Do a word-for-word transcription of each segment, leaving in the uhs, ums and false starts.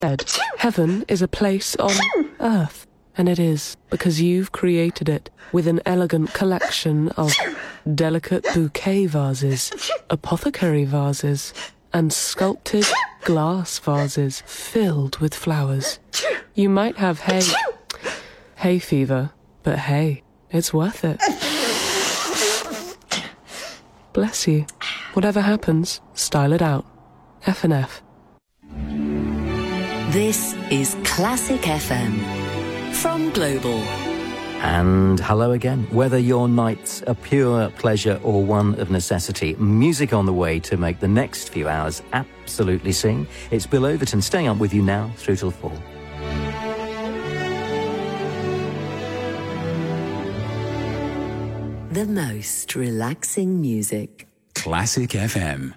said, heaven is a place on earth. And it is, because you've created it with an elegant collection of delicate bouquet vases, apothecary vases, and sculpted glass vases filled with flowers. You might have hay, hay fever, but hey, it's worth it. Bless you. Whatever happens, style it out. F and F. This is Classic F M. From Global. And hello again. Whether your night's a pure pleasure or one of necessity, music on the way to make the next few hours absolutely sing. It's Bill Overton staying up with you now through till four. The most relaxing music. Classic F M.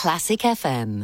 Classic F M.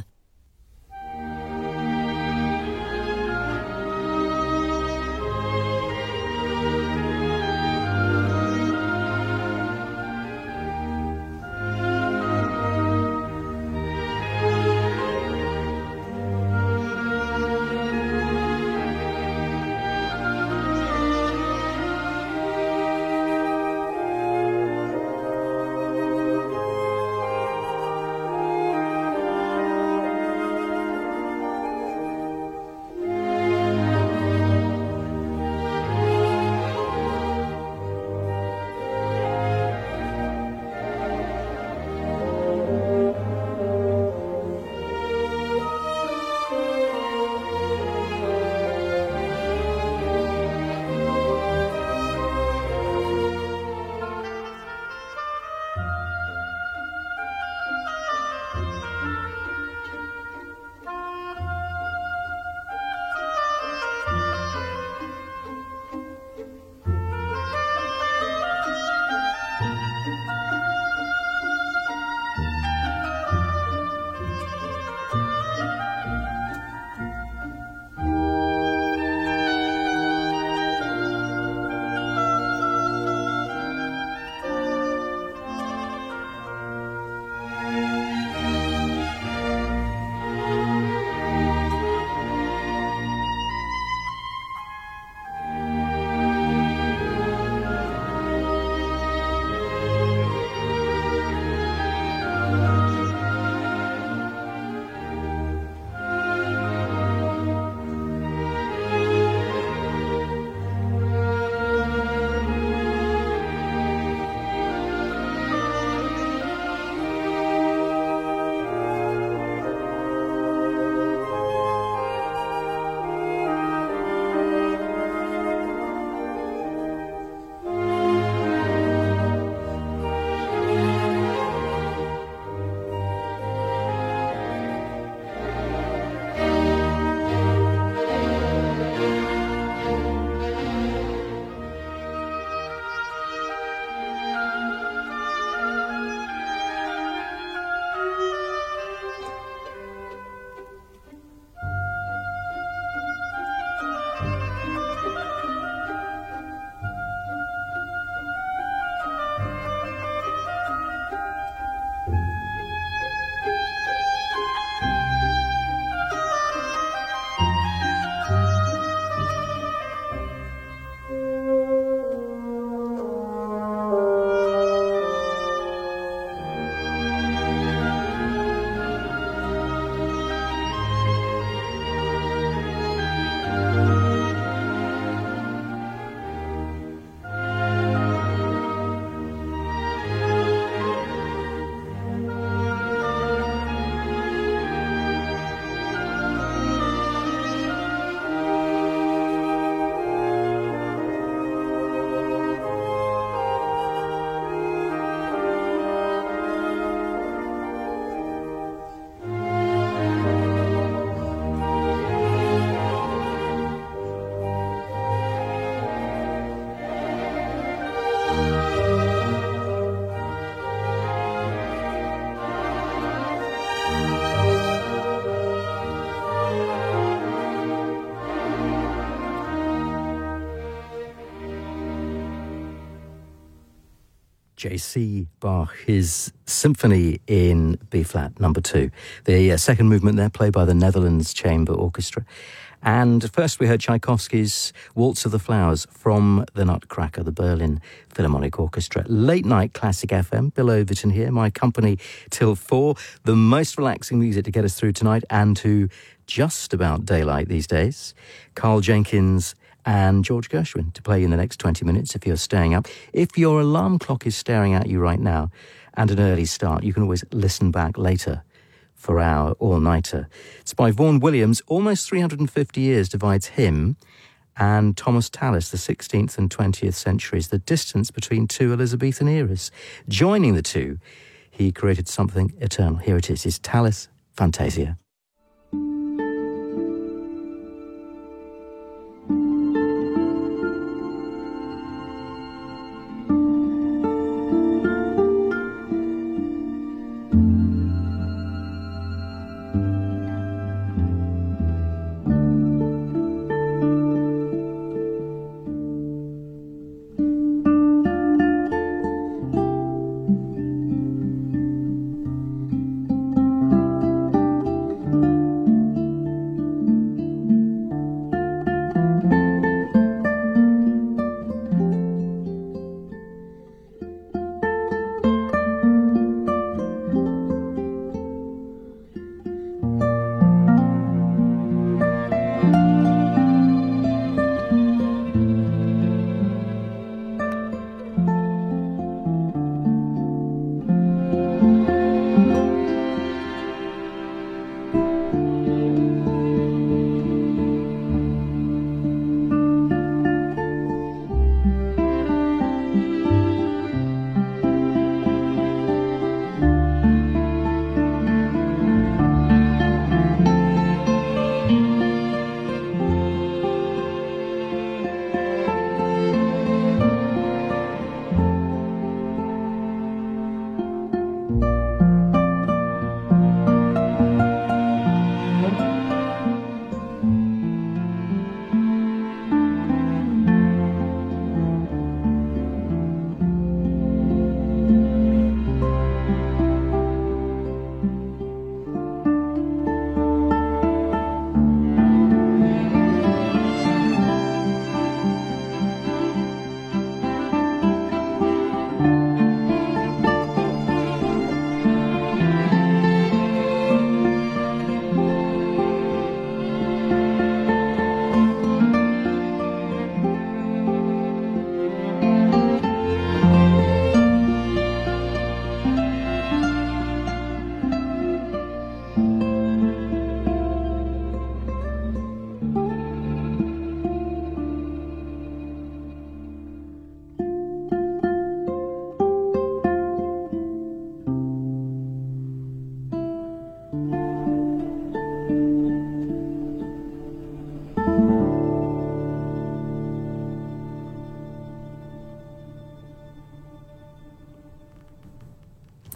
J C Bach, his symphony in B-flat, number two. The uh, second movement there, played by the Netherlands Chamber Orchestra. And first we heard Tchaikovsky's Waltz of the Flowers from the Nutcracker, the Berlin Philharmonic Orchestra. Late night Classic F M, Bill Overton here, my company till four. The most relaxing music to get us through tonight and to just about daylight these days. Carl Jenkins and George Gershwin to play in the next twenty minutes if you're staying up. If your alarm clock is staring at you right now and an early start, you can always listen back later for our all-nighter. It's by Vaughan Williams. Almost three hundred fifty years divides him and Thomas Tallis, the sixteenth and twentieth centuries, the distance between two Elizabethan eras. Joining the two, he created something eternal. Here it is, his Tallis Fantasia.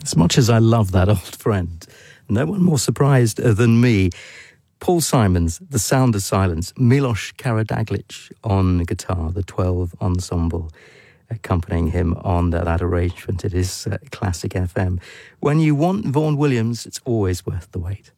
As much as I love that old friend, no one more surprised than me. Paul Simons, The Sound of Silence, Milos Karadaglic on guitar, the twelve Ensemble accompanying him on that, that arrangement. It is uh, Classic F M. When you want Vaughan Williams, it's always worth the wait.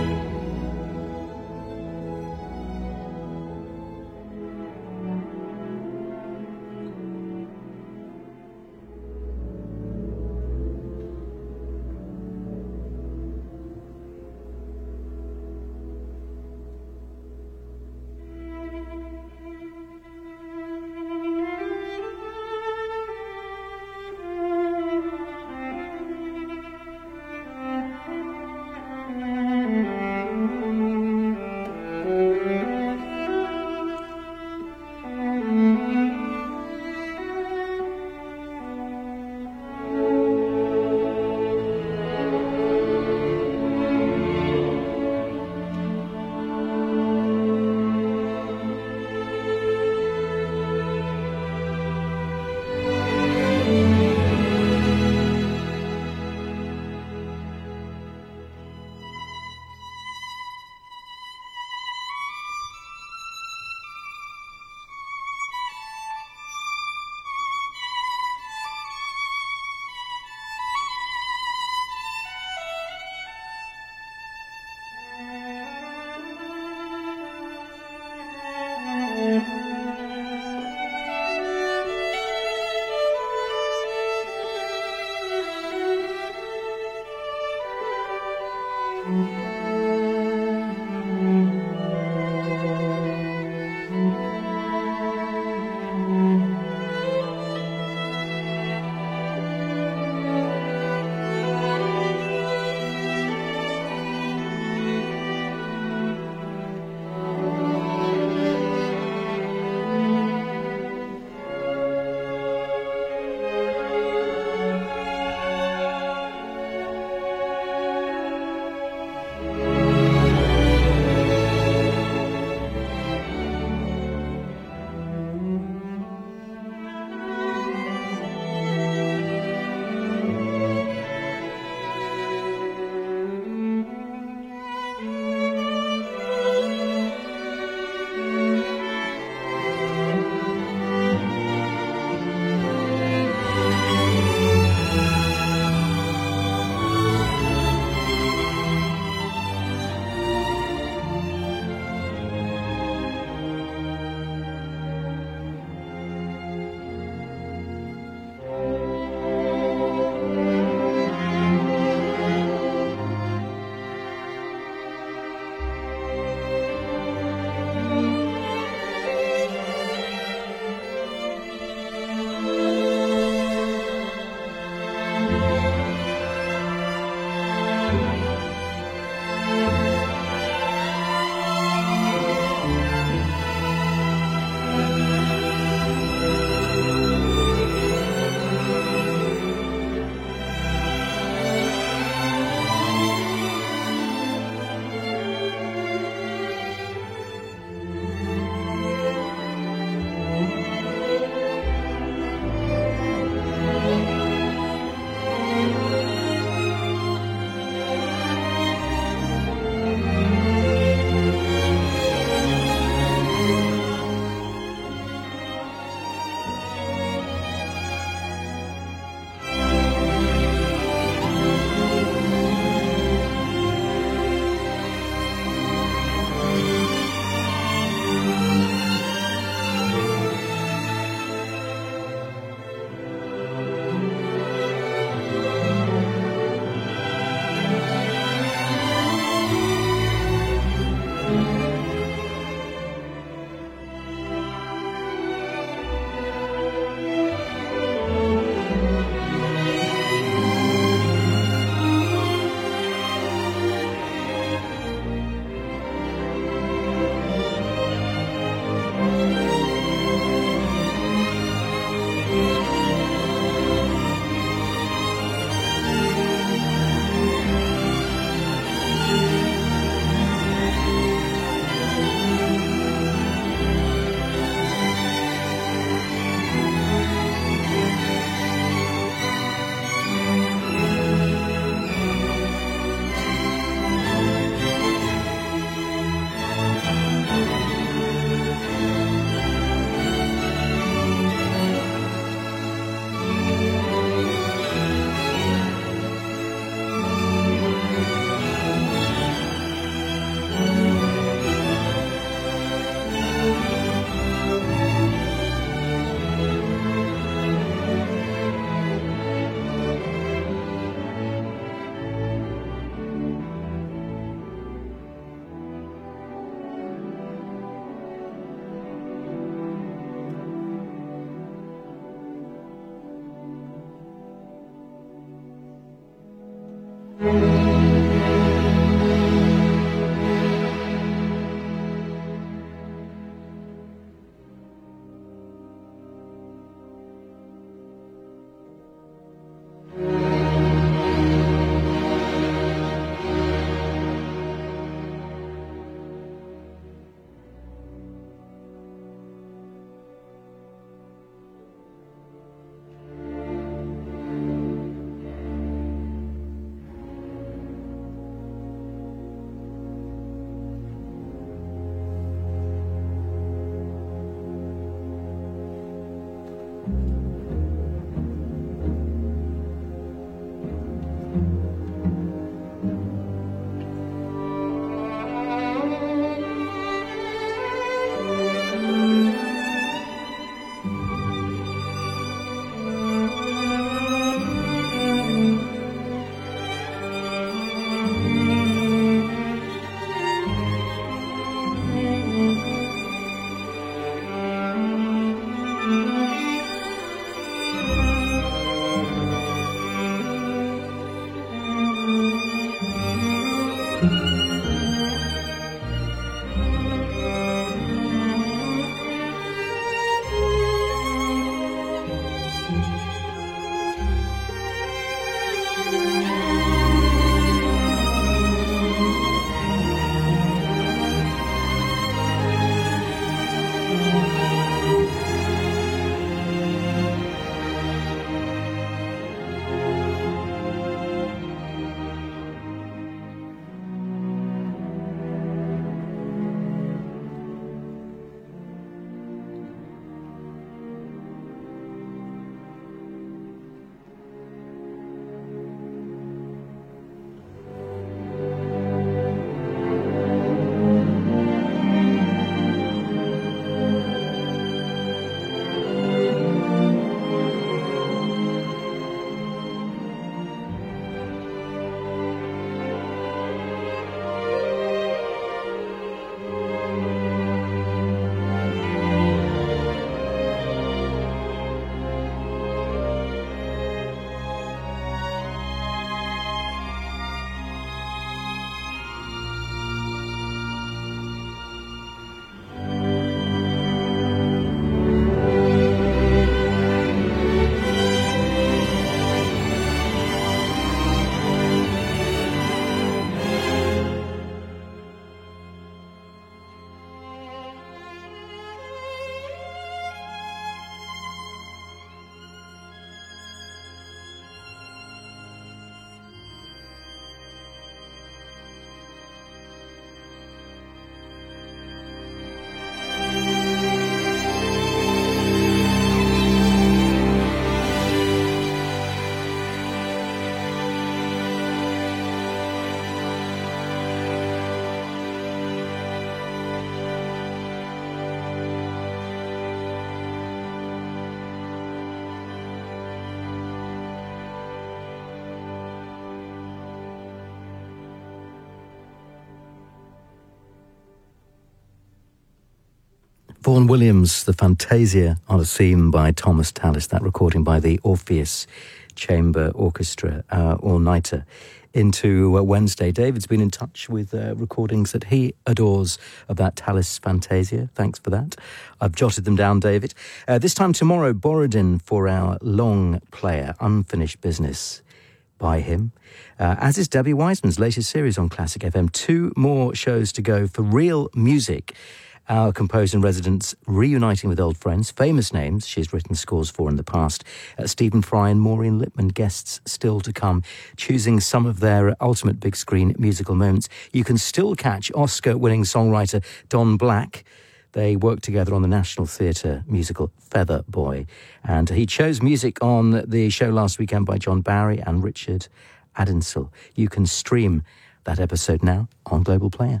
Vaughan Williams, the Fantasia on a theme by Thomas Tallis, that recording by the Orpheus Chamber Orchestra, uh, all-nighter into uh, Wednesday. David's been in touch with uh, recordings that he adores of that Tallis Fantasia. Thanks for that. I've jotted them down, David. Uh, this time tomorrow, Borodin for our long player, Unfinished Business by him, uh, as is Debbie Wiseman's latest series on Classic F M. Two more shows to go for real music. Our composer-in-residence reuniting with old friends, famous names she's written scores for in the past. Uh, Stephen Fry and Maureen Lipman, guests still to come, choosing some of their ultimate big-screen musical moments. You can still catch Oscar-winning songwriter Don Black. They worked together on the National Theatre musical Feather Boy. And he chose music on the show last weekend by John Barry and Richard Addinsell. You can stream that episode now on Global Player.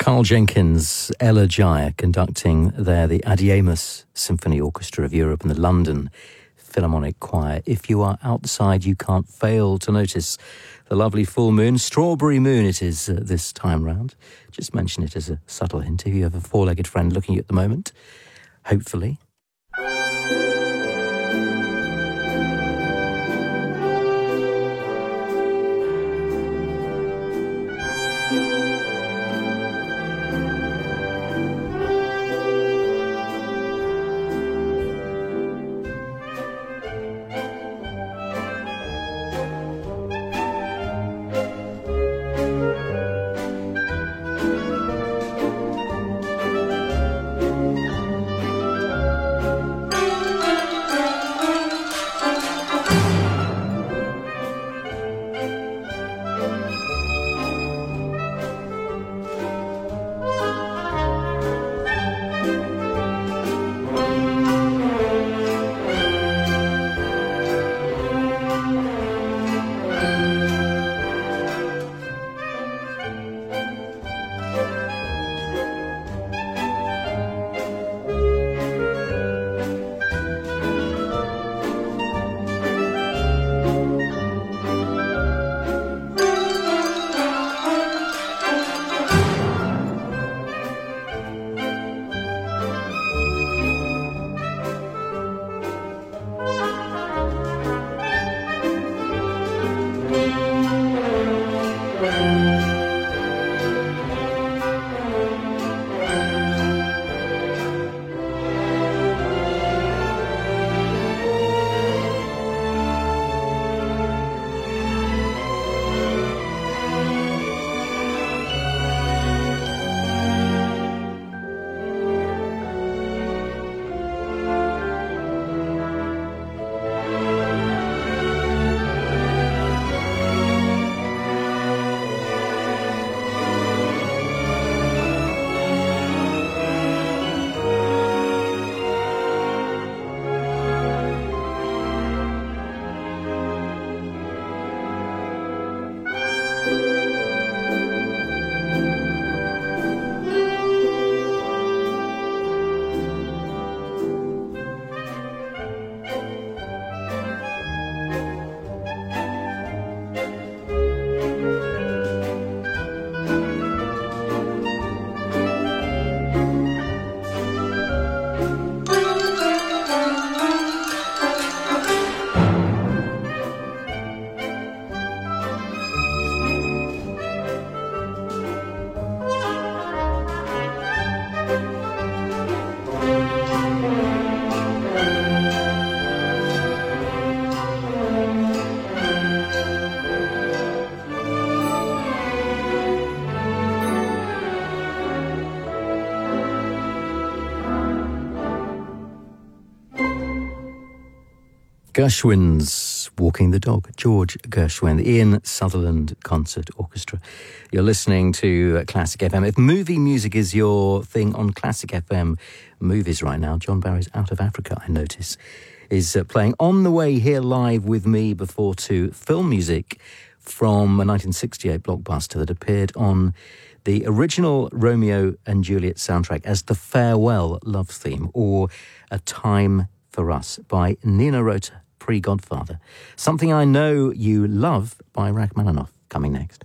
Carl Jenkins, Ella Jaya conducting there the Adiemus Symphony Orchestra of Europe and the London Philharmonic Choir. If you are outside, you can't fail to notice the lovely full moon. Strawberry moon it is uh, this time round. Just mention it as a subtle hint if you have a four-legged friend looking at you at the moment. Hopefully. Gershwin's Walking the Dog, George Gershwin, the Ian Sutherland Concert Orchestra. You're listening to Classic F M. If movie music is your thing on Classic F M movies right now, John Barry's Out of Africa, I notice, is uh, playing on the way here live with me before two film music from a nineteen sixty-eight blockbuster that appeared on the original Romeo and Juliet soundtrack as the Farewell Love Theme, or A Time for Us by Nina Rota, pre-Godfather. Something I Know You Love by Rachmaninoff, coming next.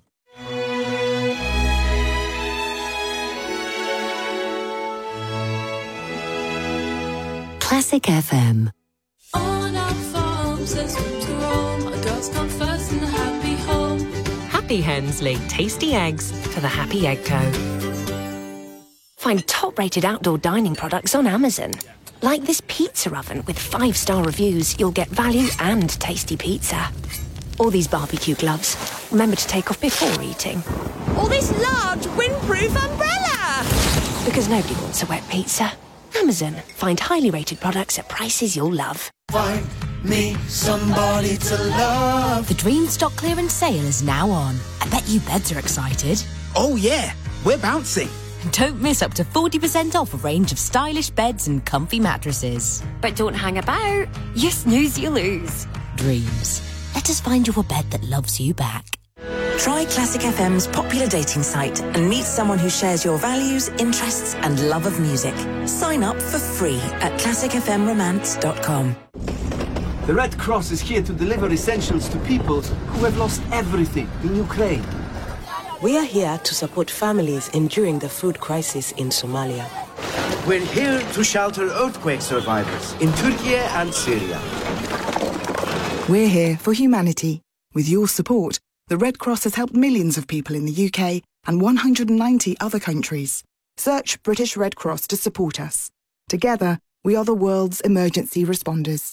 Classic F M. On our farms, there's room to roam. Our girls come first in the happy home. Happy hens lay tasty eggs for the Happy Egg Co. Find top-rated outdoor dining products on Amazon. Like this pizza oven with five-star reviews, you'll get value and tasty pizza. Or these barbecue gloves. Remember to take off before eating. Or this large windproof umbrella! Because nobody wants a wet pizza. Amazon. Find highly rated products at prices you'll love. Find me somebody to love. The Dream Stock Clearance Sale is now on. I bet you beds are excited. Oh yeah, we're bouncing. Don't miss up to forty percent off a range of stylish beds and comfy mattresses. But don't hang about. You snooze, you lose. Dreams. Let us find you a bed that loves you back. Try Classic F M's popular dating site and meet someone who shares your values, interests and love of music. Sign up for free at classic f m romance dot com. The Red Cross is here to deliver essentials to people who have lost everything in Ukraine. We are here to support families enduring the food crisis in Somalia. We're here to shelter earthquake survivors in Turkey and Syria. We're here for humanity. With your support, the Red Cross has helped millions of people in the U K and one hundred ninety other countries. Search British Red Cross to support us. Together, we are the world's emergency responders.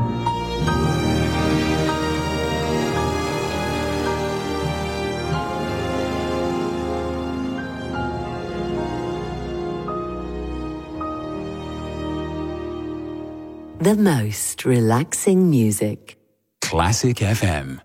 The most relaxing music. Classic F M.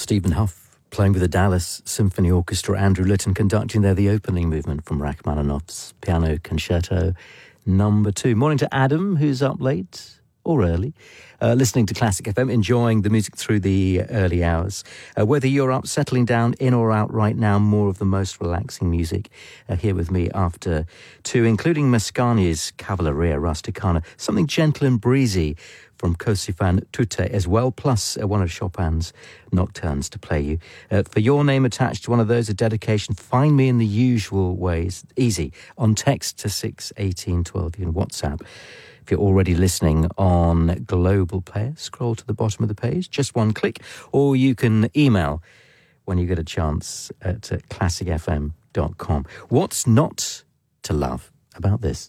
Stephen Huff playing with the Dallas Symphony Orchestra, Andrew Litton conducting there the opening movement from Rachmaninoff's Piano Concerto number two. Morning to Adam, who's up late or early, uh, listening to Classic F M, enjoying the music through the early hours. Uh, whether you're up, settling down, in or out right now, more of the most relaxing music uh, here with me after two, including Mascagni's Cavalleria Rusticana, something gentle and breezy from Così fan tutte as well, plus uh, one of Chopin's nocturnes to play you. Uh, for your name attached to one of those, a dedication, find me in the usual ways. Easy, on text to six eighteen twelve. You can WhatsApp. If you're already listening on Global Player, scroll to the bottom of the page, just one click, or you can email when you get a chance at uh, classic f m dot com. What's not to love about this?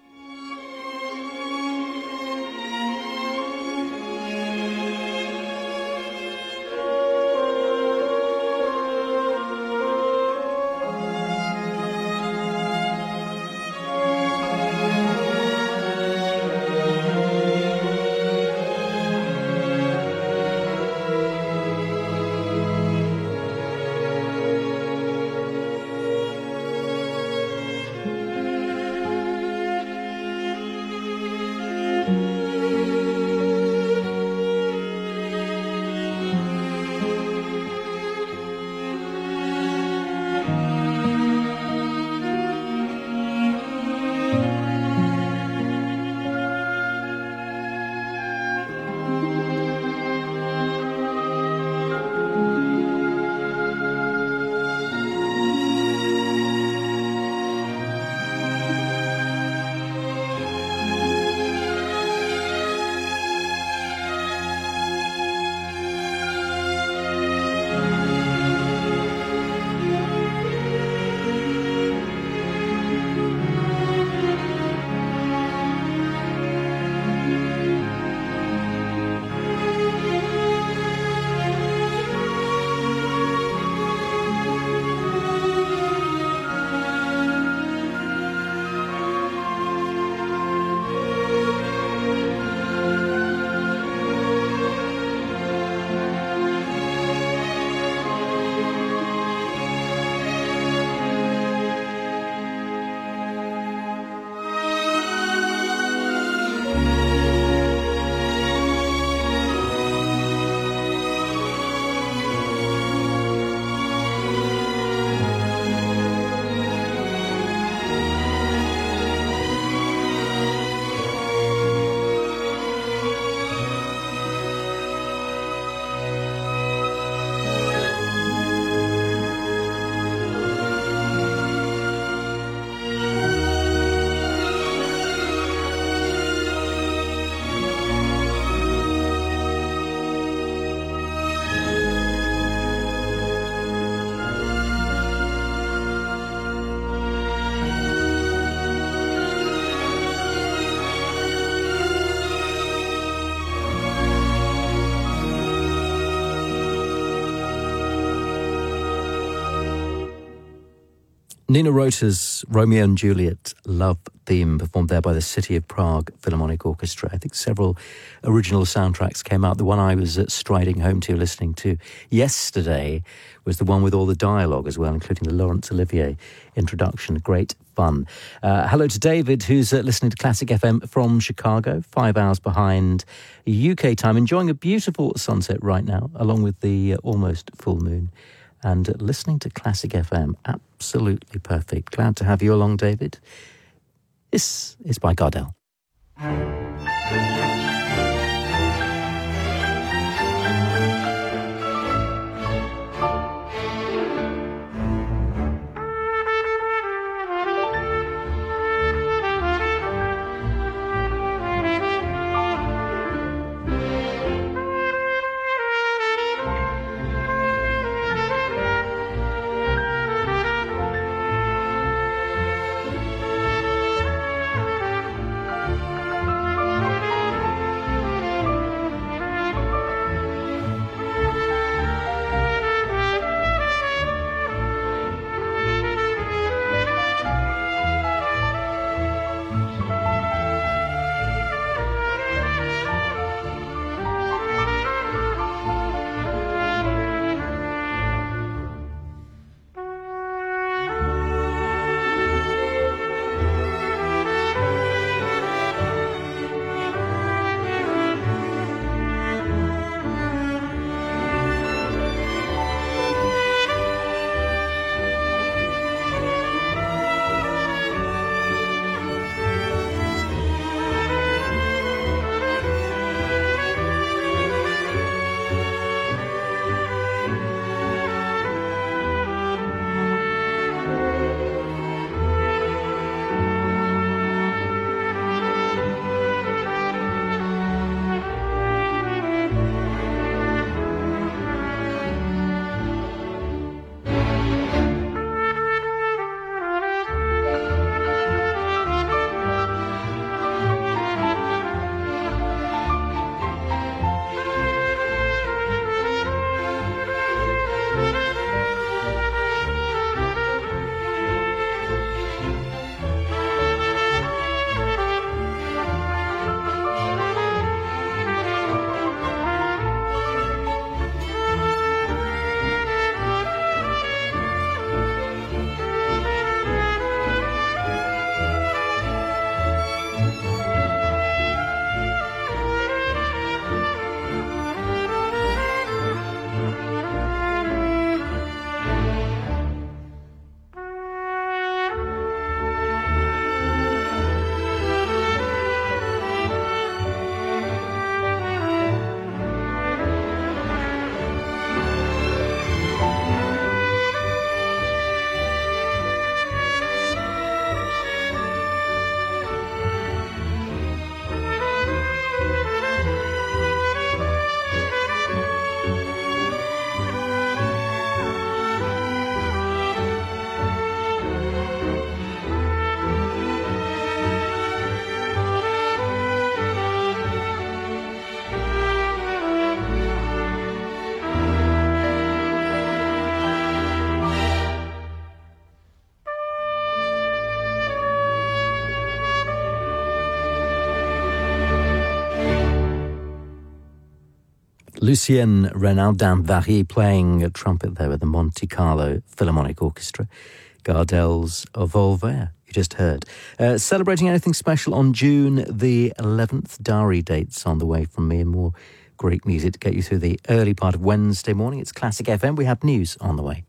Nina Rota's Romeo and Juliet love theme, performed there by the City of Prague Philharmonic Orchestra. I think several original soundtracks came out. The one I was uh, striding home to, listening to yesterday, was the one with all the dialogue as well, including the Laurence Olivier introduction. Great fun. Uh, hello to David, who's uh, listening to Classic F M from Chicago, five hours behind U K time, enjoying a beautiful sunset right now, along with the uh, almost full moon. And uh, listening to Classic F M, absolutely perfect. Glad to have you along, David. This is by Gardel. Thank you. Lucien Renaudin-Vary playing a trumpet there with the Monte Carlo Philharmonic Orchestra. Gardel's Volver, you just heard. Uh, celebrating anything special on June the eleventh? Diary dates on the way from me and more great music to get you through the early part of Wednesday morning. It's Classic F M. We have news on the way.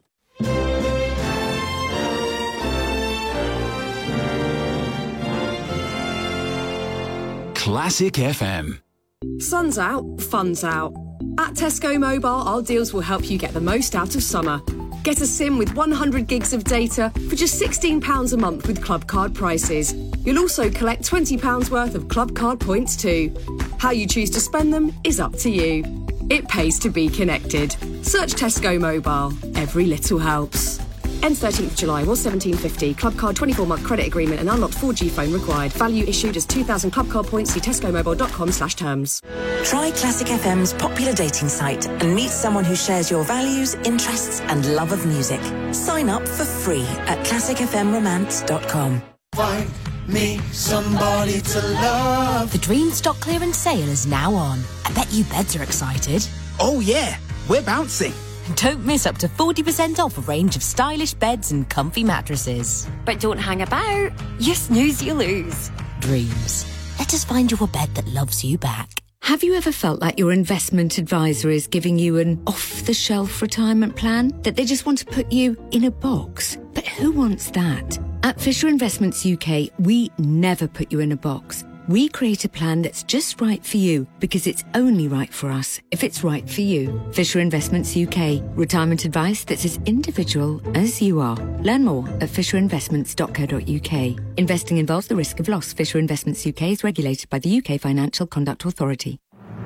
Classic F M. Sun's out, fun's out. At Tesco Mobile, our deals will help you get the most out of summer. Get a SIM with one hundred gigs of data for just sixteen pounds a month with Club Card prices. You'll also collect twenty pounds worth of Club Card points too. How you choose to spend them is up to you. It pays to be connected. Search Tesco Mobile. Every little helps. Ends thirteenth of July, was seventeen fifty. Club Card twenty-four month credit agreement and unlocked four G phone required. Value issued as two thousand Club Card points. See tescomobile.com slash terms. Try Classic F M's popular dating site and meet someone who shares your values, interests and love of music. Sign up for free at classic f m romance dot com. Find me somebody to love. The Dream stock clearance sale is now on. I bet you beds are excited. Oh yeah, we're bouncing. Don't miss up to forty percent off a range of stylish beds and comfy mattresses. But don't hang about. You snooze, you lose. Dreams. Let us find you a bed that loves you back. Have you ever felt like your investment advisor is giving you an off-the-shelf retirement plan? That they just want to put you in a box? But who wants that? At Fisher Investments U K, we never put you in a box. We create a plan that's just right for you because it's only right for us if it's right for you. Fisher Investments U K. Retirement advice that's as individual as you are. Learn more at fisher investments dot co dot u k. Investing involves the risk of loss. Fisher Investments U K is regulated by the U K Financial Conduct Authority.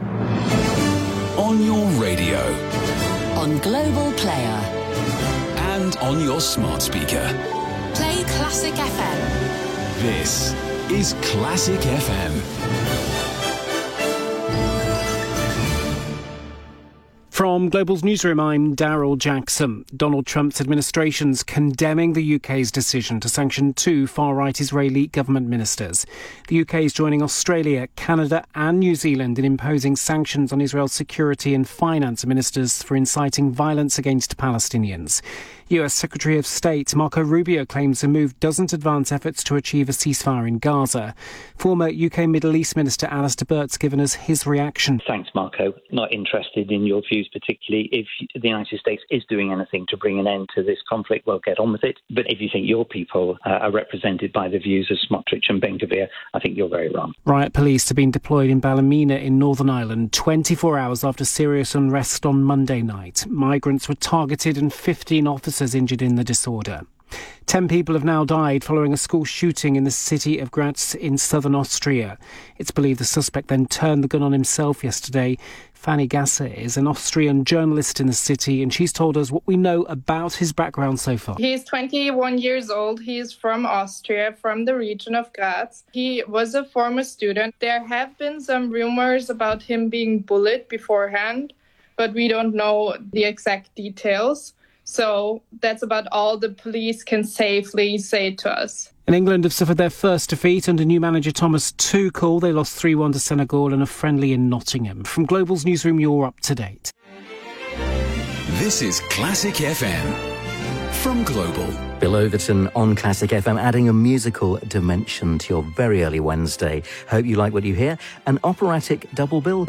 On your radio. On Global Player. And on your smart speaker. Play Classic F M. This is Classic F M. From Global's newsroom, I'm Daryl Jackson. Donald Trump's administration's condemning the U K's decision to sanction two far-right Israeli government ministers. The U K is joining Australia, Canada and New Zealand in imposing sanctions on Israel's security and finance ministers for inciting violence against Palestinians. U S Secretary of State Marco Rubio claims the move doesn't advance efforts to achieve a ceasefire in Gaza. Former U K Middle East Minister Alistair Burt's given us his reaction. Thanks, Marco. Not interested in your views, particularly if the United States is doing anything to bring an end to this conflict. Well, get on with it. But if you think your people uh, are represented by the views of Smotrich and Ben-Gvir, I think you're very wrong. Riot police have been deployed in Ballymena in Northern Ireland twenty-four hours after serious unrest on Monday night. Migrants were targeted and fifteen officers injured in the disorder. Ten people have now died following a school shooting in the city of Graz in southern Austria. It's believed the suspect then turned the gun on himself yesterday. Fanny Gasser is an Austrian journalist in the city, and she's told us what we know about his background so far. He's twenty-one years old. He's from Austria, from the region of Graz. He was a former student. There have been some rumors about him being bullied beforehand, but we don't know the exact details. So that's about all the police can safely say to us. And England have suffered their first defeat under new manager Thomas Tuchel. They lost three one to Senegal in a friendly in Nottingham. From Global's newsroom, you're up to date. This is Classic F M from Global. Bill Overton on Classic F M, adding a musical dimension to your very early Wednesday. Hope you like what you hear. An operatic double bill.